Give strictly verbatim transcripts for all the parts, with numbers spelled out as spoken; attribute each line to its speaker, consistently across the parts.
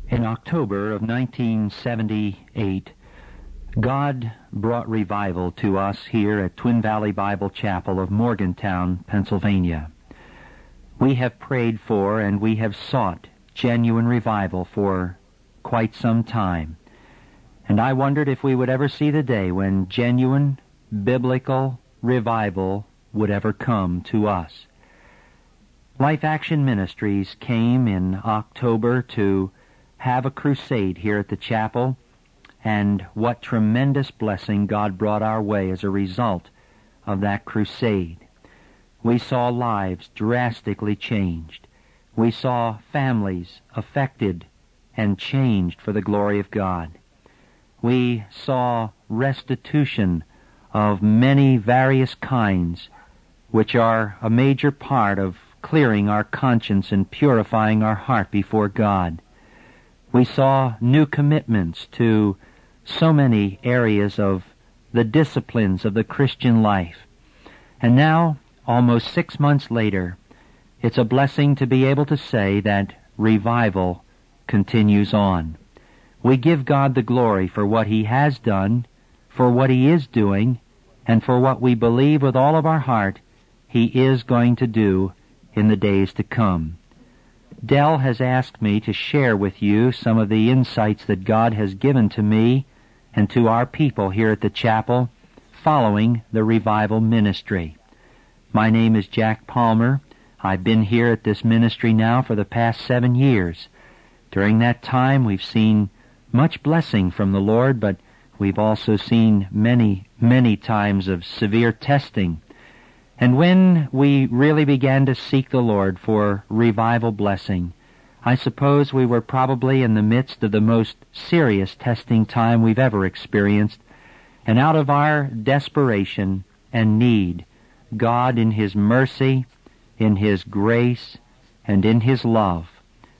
Speaker 1: In October of nineteen seventy-eight, God brought revival to us here at Twin Valley Bible Chapel of Morgantown, Pennsylvania. We have prayed for and we have sought genuine revival for quite some time. And I wondered if we would ever see the day when genuine biblical revival would ever come to us. Life Action Ministries came in October to have a crusade here at the chapel, and what tremendous blessing God brought our way as a result of that crusade. We saw lives drastically changed. We saw families affected and changed for the glory of God. We saw restitution of many various kinds, which are a major part of clearing our conscience and purifying our heart before God. We saw new commitments to so many areas of the disciplines of the Christian life. And now, almost six months later, it's a blessing to be able to say that revival continues on. We give God the glory for what He has done, for what He is doing, and for what we believe with all of our heart He is going to do in the days to come. Dell has asked me to share with you some of the insights that God has given to me and to our people here at the chapel following the revival ministry. My name is Jack Palmer. I've been here at this ministry now for the past seven years. During that time, we've seen much blessing from the Lord, but we've also seen many, many times of severe testing. And when we really began to seek the Lord for revival blessing, I suppose we were probably in the midst of the most serious testing time we've ever experienced. And out of our desperation and need, God in His mercy, in His grace, and in His love,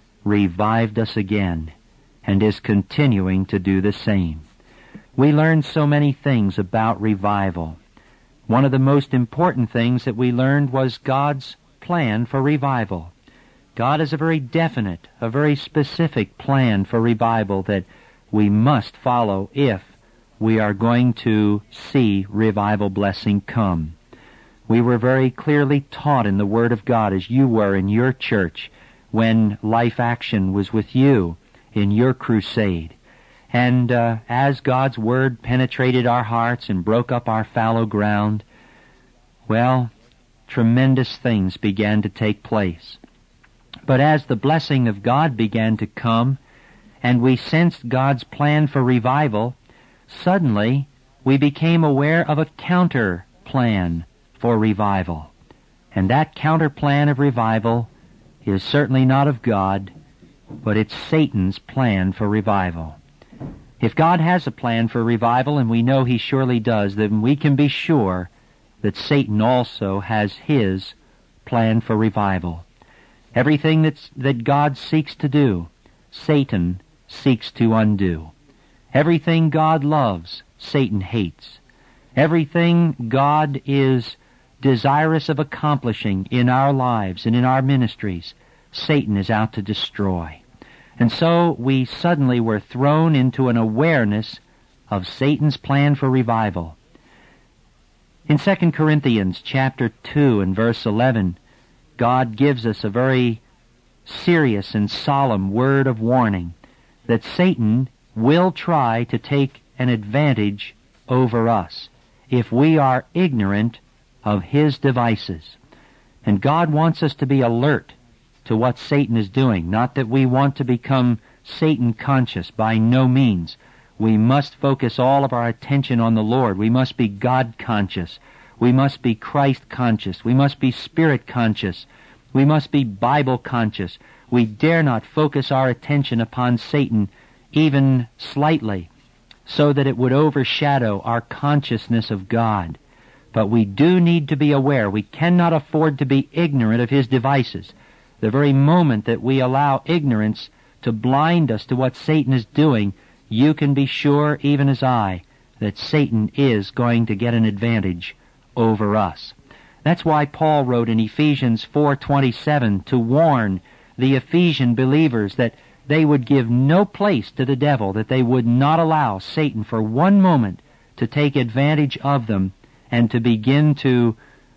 Speaker 1: revived us again and is continuing to do the same. We learned so many things about revival. One of the most important things that we learned was God's plan for revival. God has a very definite, a very specific plan for revival that we must follow if we are going to see revival blessing come. We were very clearly taught in the Word of God, as you were in your church when Life Action was with you in your crusade. And uh, as God's Word penetrated our hearts and broke up our fallow ground, well, tremendous things began to take place. But as the blessing of God began to come, and we sensed God's plan for revival, suddenly we became aware of a counter plan for revival. And that counter plan of revival is certainly not of God, but it's Satan's plan for revival. If God has a plan for revival, and we know He surely does, then we can be sure that Satan also has his plan for revival. Everything that's, that God seeks to do, Satan seeks to undo. Everything God loves, Satan hates. Everything God is desirous of accomplishing in our lives and in our ministries, Satan is out to destroy. And so we suddenly were thrown into an awareness of Satan's plan for revival. In Second Corinthians chapter two and verse eleven, God gives us a very serious and solemn word of warning that Satan will try to take an advantage over us if we are ignorant of his devices. And God wants us to be alert to what Satan is doing. Not that we want to become Satan conscious, by no means. We must focus all of our attention on the Lord. We must be God conscious. We must be Christ conscious. We must be Spirit conscious. We must be Bible conscious. We dare not focus our attention upon Satan even slightly, so that it would overshadow our consciousness of God. But we do need to be aware. We cannot afford to be ignorant of his devices. The very moment that we allow ignorance to blind us to what Satan is doing, you can be sure, even as I, that Satan is going to get an advantage over us. That's why Paul wrote in Ephesians four twenty-seven to warn the Ephesian believers that they would give no place to the devil, that they would not allow Satan for one moment to take advantage of them and to begin to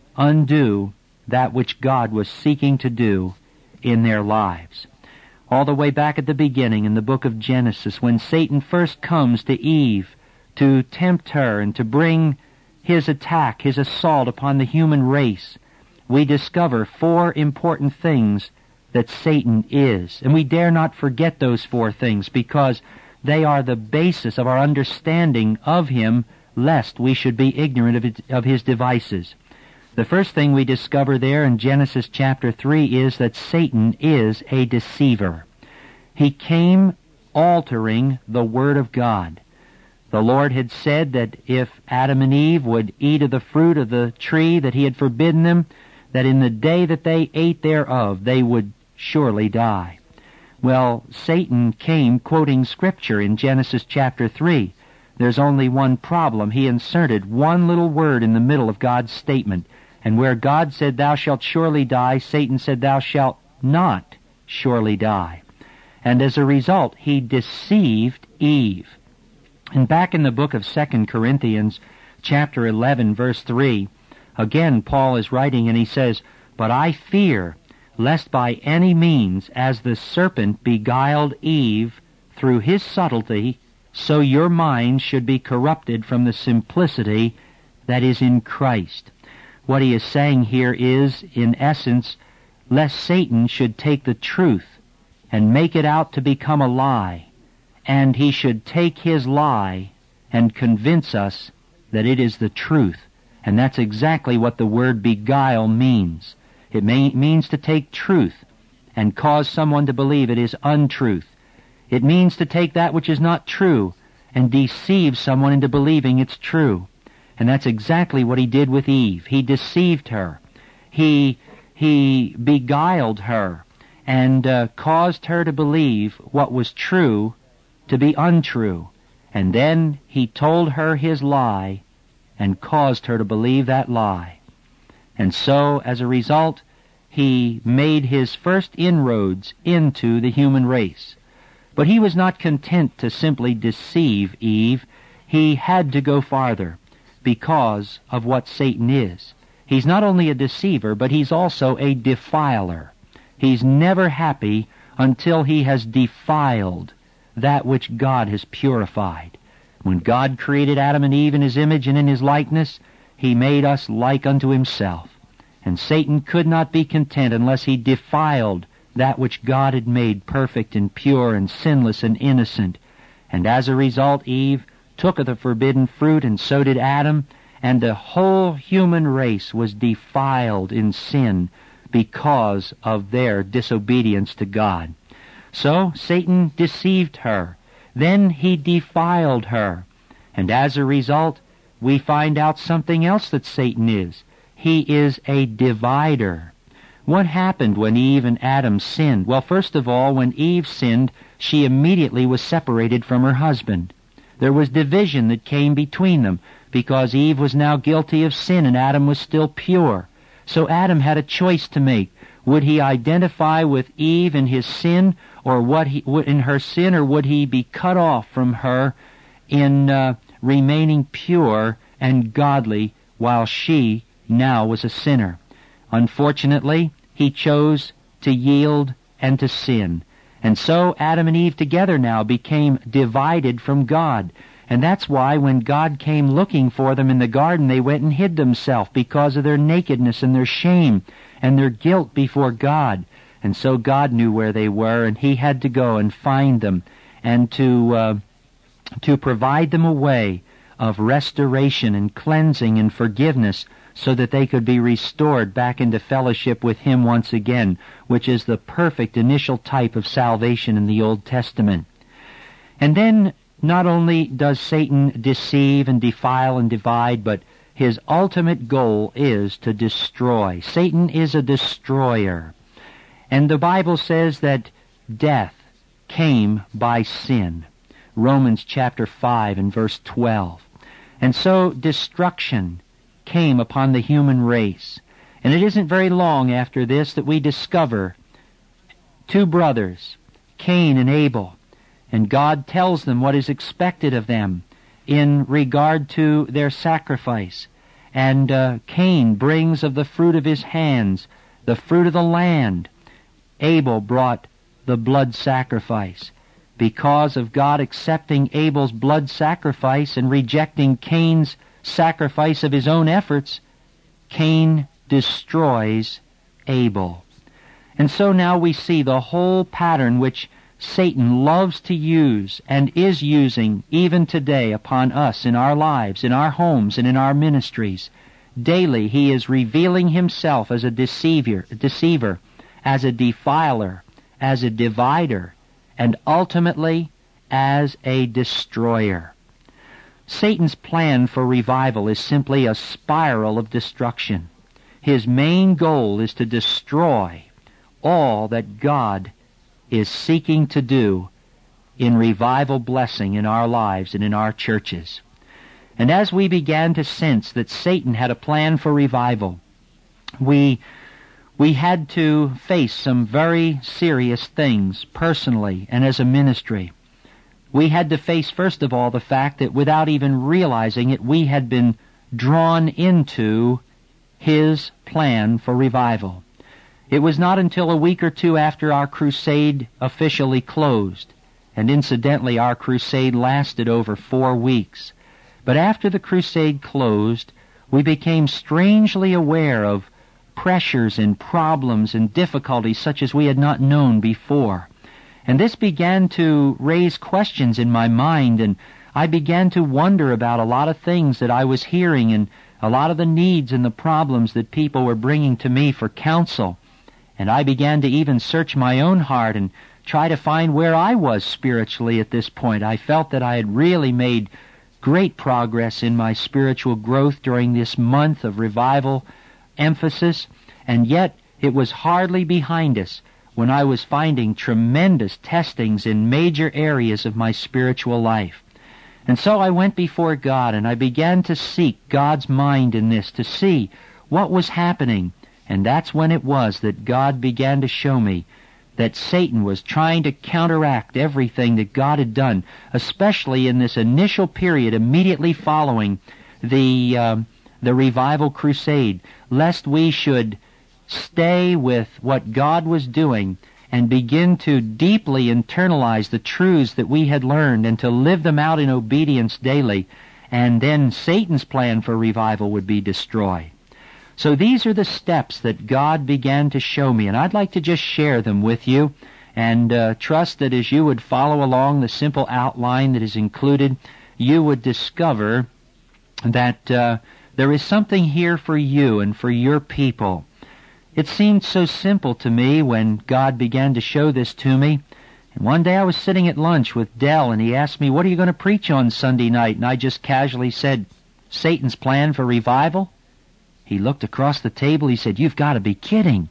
Speaker 1: undo that which God was seeking to do in their lives. All the way back at the beginning in the book of Genesis, when Satan first comes to Eve to tempt her and to bring his attack, his assault upon the human race, we discover four important things that Satan is. And we dare not forget those four things, because they are the basis of our understanding of him, lest we should be ignorant of his, of his devices. The first thing we discover there in Genesis chapter three is that Satan is a deceiver. He came altering the Word of God. The Lord had said that if Adam and Eve would eat of the fruit of the tree that he had forbidden them, that in the day that they ate thereof, they would surely die. Well, Satan came quoting Scripture in Genesis chapter three. There's only one problem. He inserted one little word in the middle of God's statement. And where God said, "Thou shalt surely die," Satan said, "Thou shalt not surely die." And as a result, he deceived Eve. And back in the book of Second Corinthians, chapter eleven, verse three, again Paul is writing and he says, "But I fear, lest by any means, as the serpent beguiled Eve through his subtlety, so your minds should be corrupted from the simplicity that is in Christ." What he is saying here is, in essence, lest Satan should take the truth and make it out to become a lie, and he should take his lie and convince us that it is the truth. And that's exactly what the word beguile means. It may, means to take truth and cause someone to believe it is untruth. It means to take that which is not true and deceive someone into believing it's true. And that's exactly what he did with Eve. He deceived her. He, he beguiled her and uh, caused her to believe what was true to be untrue. And then he told her his lie and caused her to believe that lie. And so, as a result, he made his first inroads into the human race. But he was not content to simply deceive Eve. He had to go farther because of what Satan is. He's not only a deceiver, but he's also a defiler. He's never happy until he has defiled that which God has purified. When God created Adam and Eve in his image and in his likeness, he made us like unto himself. And Satan could not be content unless he defiled that which God had made perfect and pure and sinless and innocent. And as a result, Eve took of the forbidden fruit, and so did Adam, and the whole human race was defiled in sin because of their disobedience to God. So Satan deceived her. Then he defiled her. And as a result, we find out something else that Satan is. He is a divider. What happened when Eve and Adam sinned? Well, first of all, when Eve sinned, she immediately was separated from her husband. There was division that came between them because Eve was now guilty of sin and Adam was still pure. So Adam had a choice to make. Would he identify with Eve in his sin, or what he in her sin, or would he be cut off from her in uh, remaining pure and godly while she now was a sinner? Unfortunately, he chose to yield and to sin. And so Adam and Eve together now became divided from God. And that's why when God came looking for them in the garden, they went and hid themselves because of their nakedness and their shame and their guilt before God. And so God knew where they were, and he had to go and find them and to uh, to provide them a way of restoration and cleansing and forgiveness so that they could be restored back into fellowship with him once again, which is the perfect initial type of salvation in the Old Testament. And then not only does Satan deceive and defile and divide, but his ultimate goal is to destroy. Satan is a destroyer. And the Bible says that death came by sin. Romans chapter five and verse twelve. And so destruction came upon the human race. And it isn't very long after this that we discover two brothers, Cain and Abel, and God tells them what is expected of them in regard to their sacrifice. And uh, Cain brings of the fruit of his hands, the fruit of the land. Abel brought the blood sacrifice. Because of God accepting Abel's blood sacrifice and rejecting Cain's sacrifice of his own efforts, Cain destroys Abel. And so now we see the whole pattern which Satan loves to use and is using even today upon us in our lives, in our homes, and in our ministries. Daily he is revealing himself as a deceiver, deceiver, as a defiler, as a divider, and ultimately as a destroyer. Satan's plan for revival is simply a spiral of destruction. His main goal is to destroy all that God is seeking to do in revival blessing in our lives and in our churches. And as we began to sense that Satan had a plan for revival, we we had to face some very serious things personally and as a ministry. We had to face, first of all, the fact that without even realizing it, we had been drawn into his plan for revival. It was not until a week or two after our crusade officially closed, and incidentally our crusade lasted over four weeks, but after the crusade closed, we became strangely aware of pressures and problems and difficulties such as we had not known before. And this began to raise questions in my mind, and I began to wonder about a lot of things that I was hearing and a lot of the needs and the problems that people were bringing to me for counsel. And I began to even search my own heart and try to find where I was spiritually at this point. I felt that I had really made great progress in my spiritual growth during this month of revival emphasis, and yet it was hardly behind us when I was finding tremendous testings in major areas of my spiritual life. And so I went before God, and I began to seek God's mind in this, to see what was happening. And that's when it was that God began to show me that Satan was trying to counteract everything that God had done, especially in this initial period immediately following the um, the revival crusade, lest we should stay with what God was doing and begin to deeply internalize the truths that we had learned and to live them out in obedience daily, and then Satan's plan for revival would be destroyed. So these are the steps that God began to show me, and I'd like to just share them with you and uh, trust that as you would follow along the simple outline that is included, you would discover that uh, there is something here for you and for your people. It seemed so simple to me when God began to show this to me. And one day I was sitting at lunch with Dell, and he asked me, "What are you going to preach on Sunday night?" And I just casually said, "Satan's plan for revival." He looked across the table. He said, "You've got to be kidding.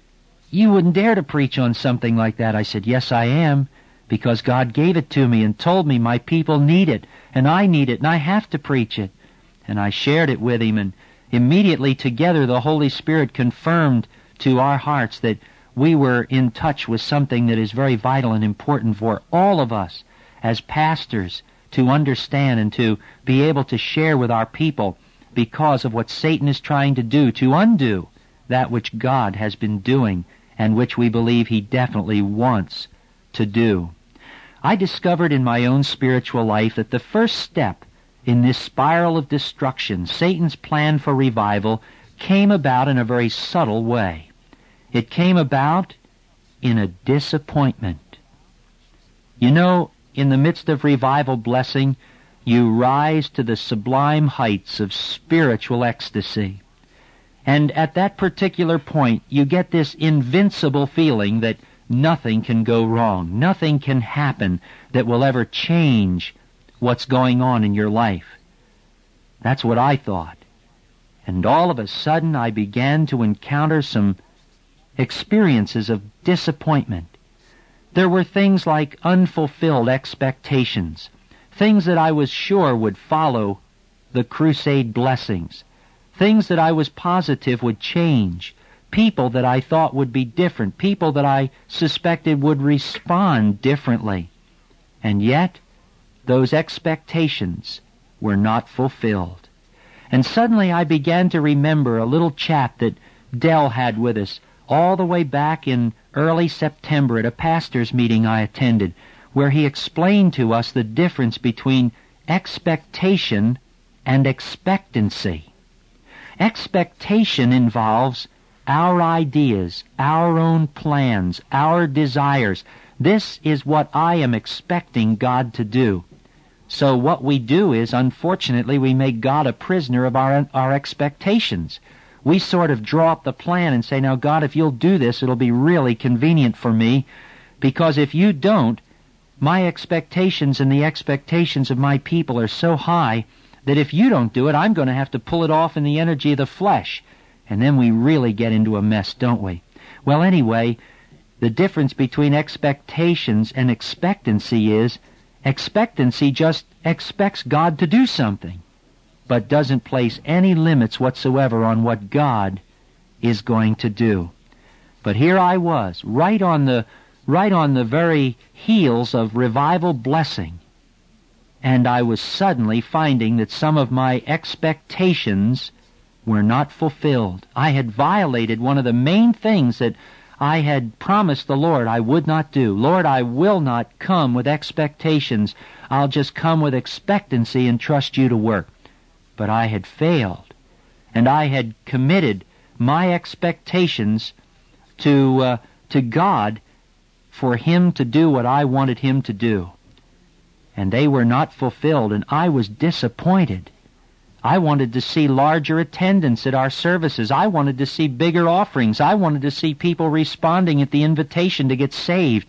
Speaker 1: You wouldn't dare to preach on something like that." I said, "Yes, I am, because God gave it to me and told me my people need it, and I need it, and I have to preach it." And I shared it with him, and immediately together the Holy Spirit confirmed to our hearts that we were in touch with something that is very vital and important for all of us as pastors to understand and to be able to share with our people, because of what Satan is trying to do to undo that which God has been doing and which we believe he definitely wants to do. I discovered in my own spiritual life that the first step in this spiral of destruction, Satan's plan for revival, came about in a very subtle way. It came about in a disappointment. You know, in the midst of revival blessing, you rise to the sublime heights of spiritual ecstasy. And at that particular point, you get this invincible feeling that nothing can go wrong, nothing can happen that will ever change what's going on in your life. That's what I thought. And all of a sudden, I began to encounter some experiences of disappointment. There were things like unfulfilled expectations, things that I was sure would follow the crusade blessings, things that I was positive would change, people that I thought would be different, people that I suspected would respond differently. And yet, those expectations were not fulfilled. And suddenly I began to remember a little chat that Dell had with us all the way back in early September at a pastor's meeting I attended, where he explained to us the difference between expectation and expectancy. Expectation involves our ideas, our own plans, our desires. This is what I am expecting God to do. So what we do is, unfortunately, we make God a prisoner of our, our expectations. We sort of draw up the plan and say, now, God, if you'll do this, it'll be really convenient for me, because if you don't, my expectations and the expectations of my people are so high that if you don't do it, I'm going to have to pull it off in the energy of the flesh. And then we really get into a mess, don't we? Well, anyway, the difference between expectations and expectancy is expectancy just expects God to do something, but doesn't place any limits whatsoever on what God is going to do. But here I was, right on the right on the very heels of revival blessing, and I was suddenly finding that some of my expectations were not fulfilled. I had violated one of the main things that I had promised the Lord I would not do. Lord, I will not come with expectations. I'll just come with expectancy and trust you to work. But I had failed, and I had committed my expectations to uh, to God for Him to do what I wanted Him to do. And they were not fulfilled, and I was disappointed. I wanted to see larger attendance at our services. I wanted to see bigger offerings. I wanted to see people responding at the invitation to get saved.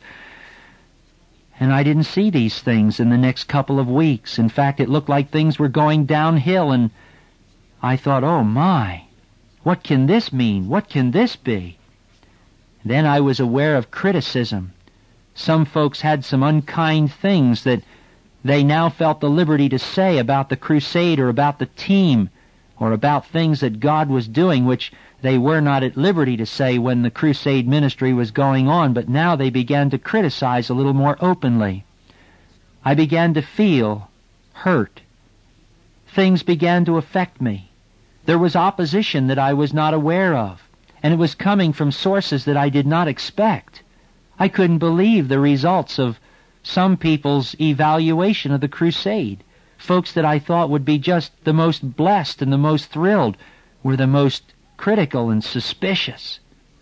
Speaker 1: And I didn't see these things in the next couple of weeks. In fact, it looked like things were going downhill, and I thought, oh my, what can this mean? What can this be? Then I was aware of criticism. Some folks had some unkind things that they now felt the liberty to say about the crusade or about the team or about things that God was doing, which they were not at liberty to say when the crusade ministry was going on, but now they began to criticize a little more openly. I began to feel hurt. Things began to affect me. There was opposition that I was not aware of, and it was coming from sources that I did not expect. I couldn't believe the results of some people's evaluation of the crusade. Folks that I thought would be just the most blessed and the most thrilled were the most critical and suspicious.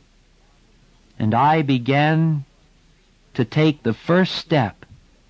Speaker 1: And I began to take the first step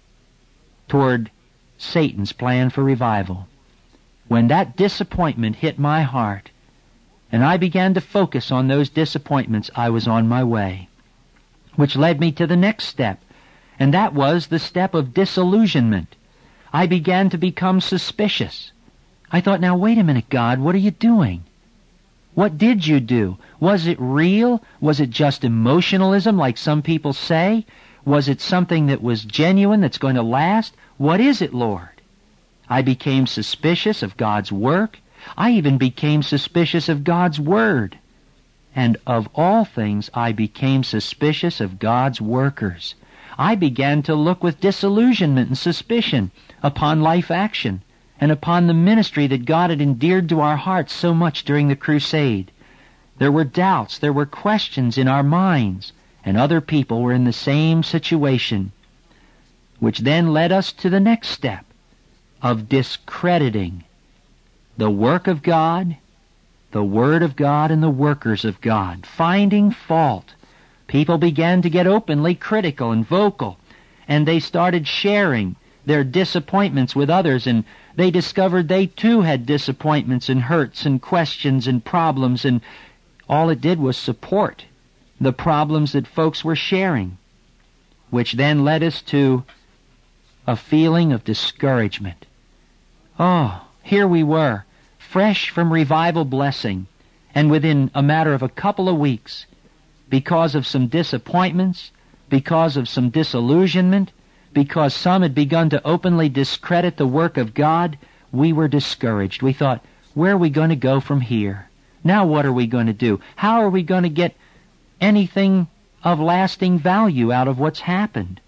Speaker 1: toward Satan's plan for revival. When that disappointment hit my heart, and I began to focus on those disappointments, I was on my way, which led me to the next step. And that was the step of disillusionment. I began to become suspicious. I thought, now wait a minute, God, what are you doing? What did you do? Was it real? Was it just emotionalism like some people say? Was it something that was genuine, that's going to last? What is it, Lord? I became suspicious of God's work. I even became suspicious of God's Word. And of all things, I became suspicious of God's workers. I began to look with disillusionment and suspicion upon Life Action and upon the ministry that God had endeared to our hearts so much during the crusade. There were doubts, there were questions in our minds, and other people were in the same situation, which then led us to the next step of discrediting the work of God, the Word of God, and the workers of God, finding fault. People began to get openly critical and vocal, and they started sharing their disappointments with others, and they discovered they too had disappointments and hurts and questions and problems, and all it did was support the problems that folks were sharing, which then led us to a feeling of discouragement. Oh, here we were, fresh from revival blessing, and within a matter of a couple of weeks, because of some disappointments, because of some disillusionment, because some had begun to openly discredit the work of God, we were discouraged. We thought, where are we going to go from here? Now what are we going to do? How are we going to get anything of lasting value out of what's happened?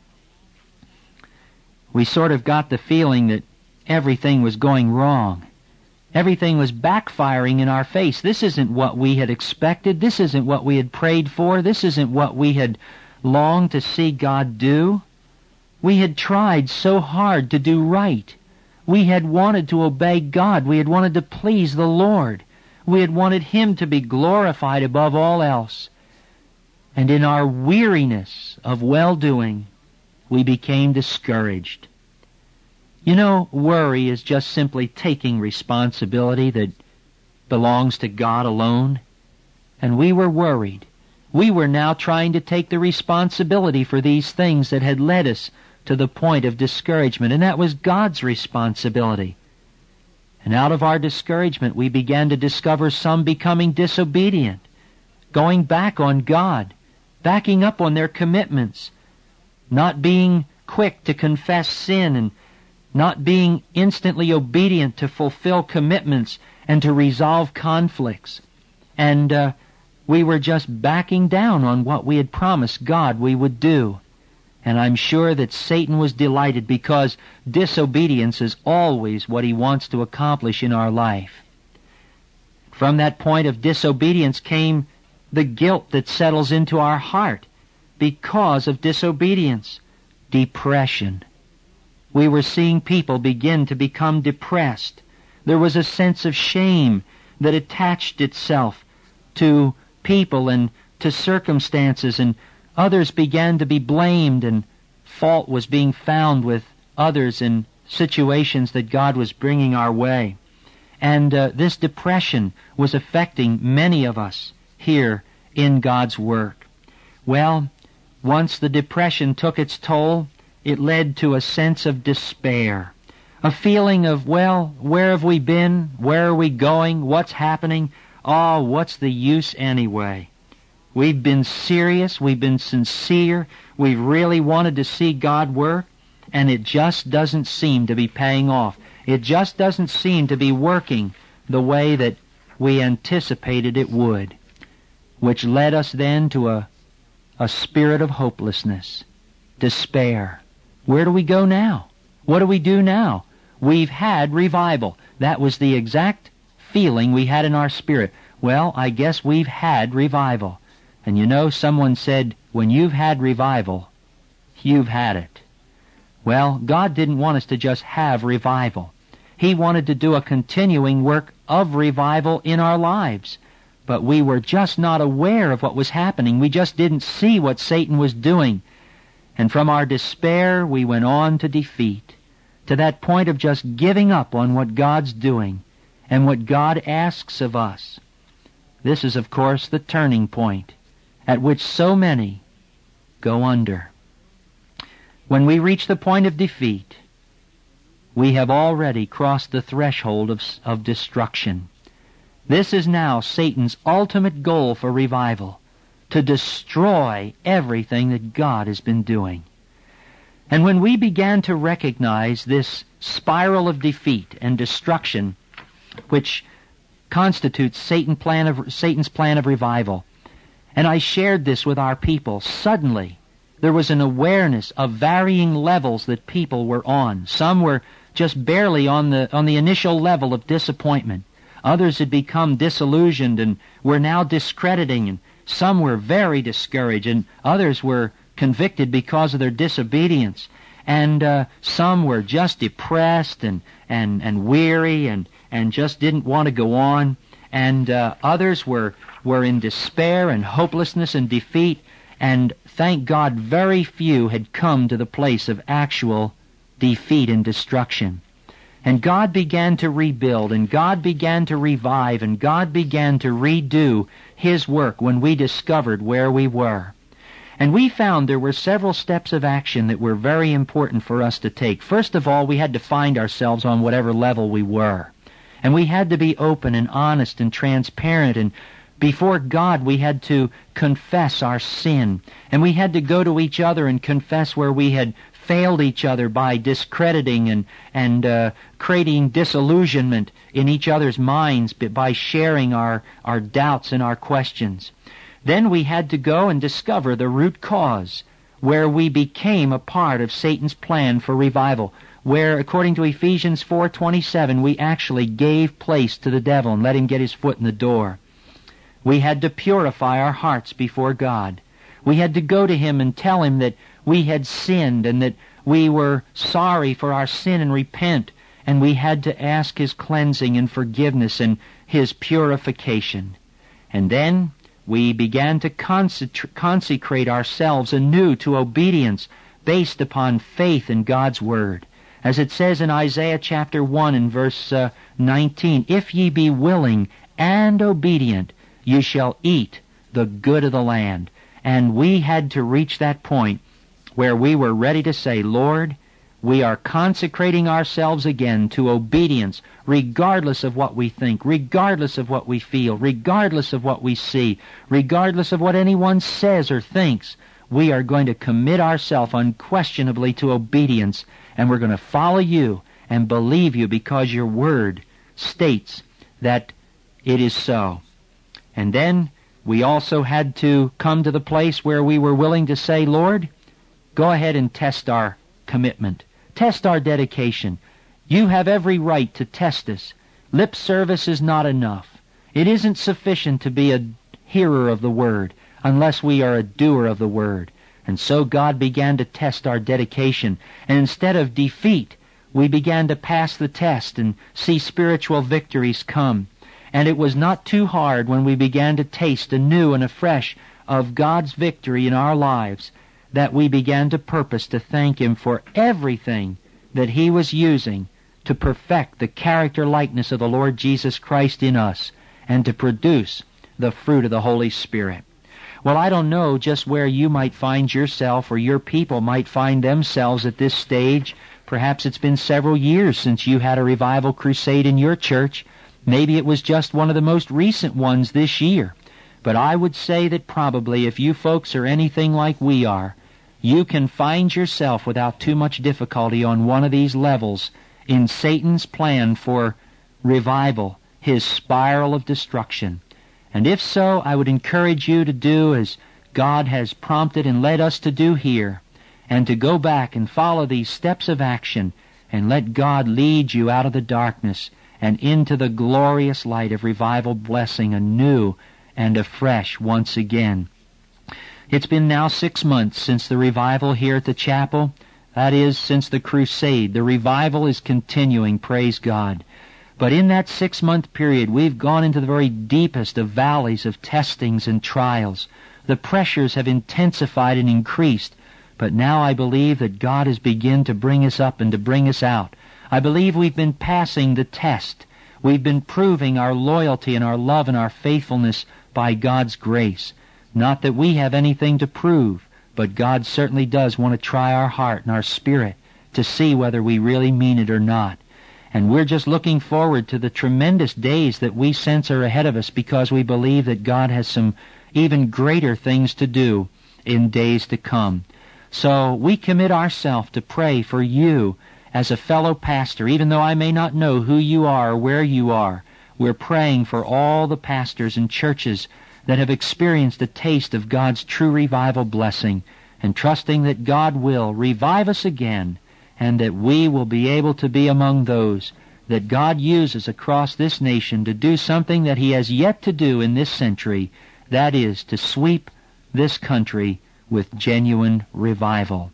Speaker 1: We sort of got the feeling that everything was going wrong. Everything was backfiring in our face. This isn't what we had expected. This isn't what we had prayed for. This isn't what we had longed to see God do. We had tried so hard to do right. We had wanted to obey God. We had wanted to please the Lord. We had wanted Him to be glorified above all else. And in our weariness of well-doing, we became discouraged. You know, worry is just simply taking responsibility that belongs to God alone. And we were worried. We were now trying to take the responsibility for these things that had led us to the point of discouragement, and that was God's responsibility. And out of our discouragement, we began to discover some becoming disobedient, going back on God, backing up on their commitments, not being quick to confess sin, and not being instantly obedient to fulfill commitments and to resolve conflicts. And uh, we were just backing down on what we had promised God we would do. And I'm sure that Satan was delighted, because disobedience is always what he wants to accomplish in our life. From that point of disobedience came the guilt that settles into our heart because of disobedience. Depression. We were seeing people begin to become depressed. There was a sense of shame that attached itself to people and to circumstances, and others began to be blamed, and fault was being found with others in situations that God was bringing our way. And uh, this depression was affecting many of us here in God's work. Well, once the depression took its toll, it led to a sense of despair, a feeling of, well, where have we been? Where are we going? What's happening? Oh, what's the use anyway? We've been serious, we've been sincere, we've really wanted to see God work, and it just doesn't seem to be paying off. It just doesn't seem to be working the way that we anticipated it would, which led us then to a, a spirit of hopelessness, despair. Where do we go now? What do we do now? We've had revival. That was the exact feeling we had in our spirit. Well, I guess we've had revival. And you know, someone said, when you've had revival, you've had it. Well, God didn't want us to just have revival. He wanted to do a continuing work of revival in our lives. But we were just not aware of what was happening. We just didn't see what Satan was doing. And from our despair, we went on to defeat, to that point of just giving up on what God's doing and what God asks of us. This is, of course, the turning point at which so many go under. When we reach the point of defeat, we have already crossed the threshold of, of destruction. This is now Satan's ultimate goal for revival, to destroy everything that God has been doing. And when we began to recognize this spiral of defeat and destruction, which constitutes Satan plan of, Satan's plan of revival, and I shared this with our people, suddenly there was an awareness of varying levels that people were on. Some were just barely on the on the initial level of disappointment. Others had become disillusioned and were now discrediting, and some were very discouraged, and others were convicted because of their disobedience. And uh, some were just depressed and, and, and weary and, and just didn't want to go on. And uh, others were, were in despair and hopelessness and defeat. And thank God, very few had come to the place of actual defeat and destruction. And God began to rebuild, and God began to revive, and God began to redo His work when we discovered where we were. And we found there were several steps of action that were very important for us to take. First of all, we had to find ourselves on whatever level we were. And we had to be open and honest and transparent, and before God we had to confess our sin. And we had to go to each other and confess where we had failed each other by discrediting and, and uh, creating disillusionment in each other's minds by sharing our, our doubts and our questions. Then we had to go and discover the root cause, where we became a part of Satan's plan for revival, where, according to Ephesians four twenty-seven, we actually gave place to the devil and let him get his foot in the door. We had to purify our hearts before God. We had to go to Him and tell Him that we had sinned and that we were sorry for our sin and repent, and we had to ask His cleansing and forgiveness and His purification. And then we began to consecrate ourselves anew to obedience based upon faith in God's Word. As it says in Isaiah chapter one and verse uh, nineteen, "If ye be willing and obedient, you shall eat the good of the land." And we had to reach that point where we were ready to say, "Lord, we are consecrating ourselves again to obedience, regardless of what we think, regardless of what we feel, regardless of what we see, regardless of what anyone says or thinks. We are going to commit ourselves unquestionably to obedience, and we're going to follow you and believe you because your Word states that it is so." And then we also had to come to the place where we were willing to say, "Lord, go ahead and test our commitment. Test our dedication. You have every right to test us. Lip service is not enough. It isn't sufficient to be a hearer of the Word unless we are a doer of the Word." And so God began to test our dedication. And instead of defeat, we began to pass the test and see spiritual victories come. And it was not too hard when we began to taste anew and afresh of God's victory in our lives that we began to purpose to thank Him for everything that He was using to perfect the character likeness of the Lord Jesus Christ in us and to produce the fruit of the Holy Spirit. Well, I don't know just where you might find yourself or your people might find themselves at this stage. Perhaps it's been several years since you had a revival crusade in your church. Maybe it was just one of the most recent ones this year. But I would say that probably if you folks are anything like we are, you can find yourself without too much difficulty on one of these levels in Satan's plan for revival, his spiral of destruction. And if so, I would encourage you to do as God has prompted and led us to do here, and to go back and follow these steps of action and let God lead you out of the darkness and into the glorious light of revival blessing anew and afresh once again. It's been now six months since the revival here at the chapel. That is, since the crusade. The revival is continuing, praise God. But in that six-month period, we've gone into the very deepest of valleys of testings and trials. The pressures have intensified and increased, but now I believe that God has begun to bring us up and to bring us out. I believe we've been passing the test. We've been proving our loyalty and our love and our faithfulness by God's grace. Not that we have anything to prove, but God certainly does want to try our heart and our spirit to see whether we really mean it or not. And we're just looking forward to the tremendous days that we sense are ahead of us because we believe that God has some even greater things to do in days to come. So we commit ourselves to pray for you as a fellow pastor, even though I may not know who you are or where you are. We're praying for all the pastors and churches that have experienced a taste of God's true revival blessing, and trusting that God will revive us again, and that we will be able to be among those that God uses across this nation to do something that He has yet to do in this century, that is, to sweep this country with genuine revival.